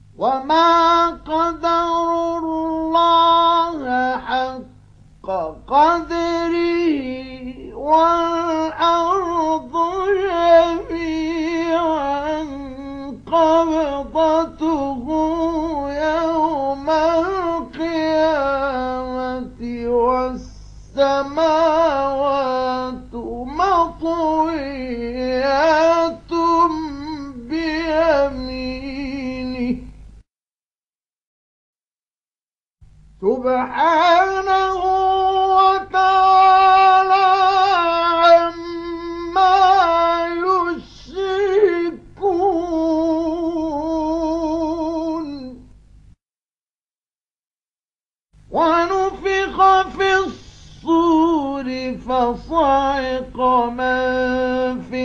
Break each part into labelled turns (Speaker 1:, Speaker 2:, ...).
Speaker 1: وما قدروا الله حق قدره والأرض جميعا قبضته يوم القيامة والسماوات مطويات بيمينه سبحانه وتعالى عما يشركون. ونفخ في الصور فصعق من في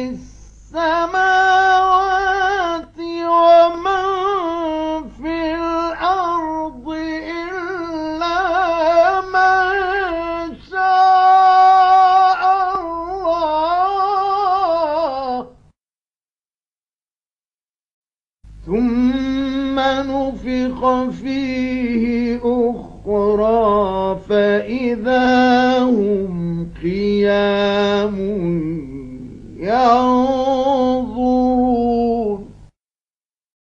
Speaker 1: السماوات ومن في الأرض إلا من شاء الله ثم نفخ فيه أخرى فإذا هم قيام